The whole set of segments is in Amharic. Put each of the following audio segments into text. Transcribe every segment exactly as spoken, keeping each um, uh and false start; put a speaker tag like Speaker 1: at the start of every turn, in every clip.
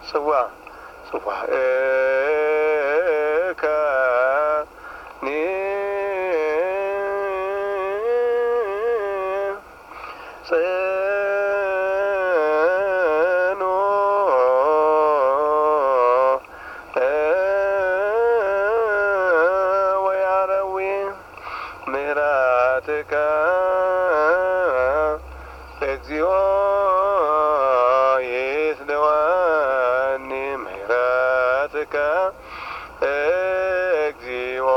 Speaker 1: ጽዋ ጽዋ ከኒ ጽኑ ወያረዊ ምህረትከ እግዚኦ ይስደወኒ ምህረትከ እግዚኦ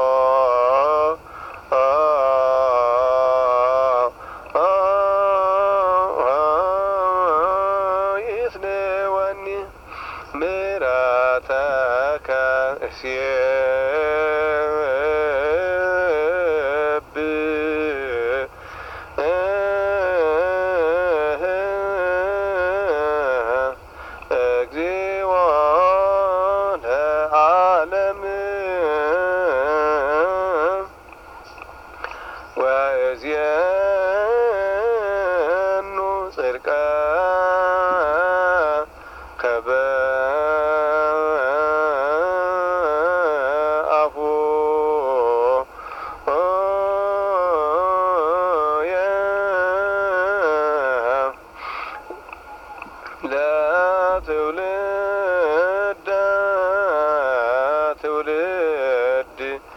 Speaker 1: ይስደወኒ ምህረትከ እስየብ እግዚኦ ለዓለም ወእዝየኑ ጽድቀ ከበአፉ ለትውልደ ትውልድ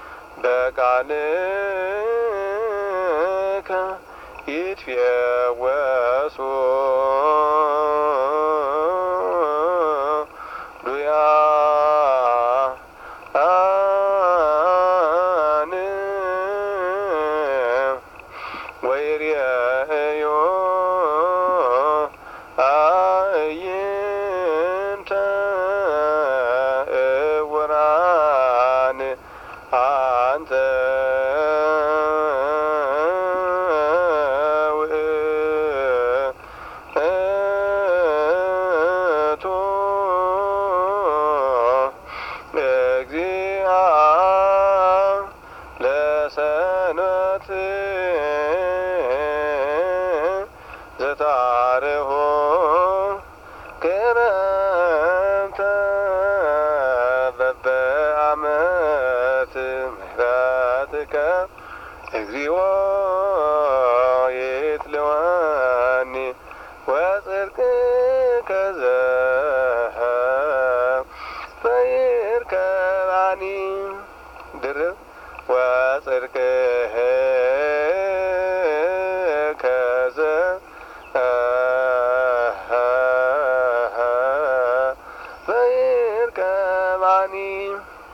Speaker 1: በቃልከ ይትፈወሱ ዱያን ወይርአዩ አዕይንተ እውራን አንተ ውእቱ እግዚአ ለሰንበት ዘታርሆ ክረምተ በበዓመት ምህረትከ እግዚኦ ይትለወኒ ወጽድቅከ ዘፈይርከባኒ ድርብ ወጽድቅከ ዘፈይርከባኒ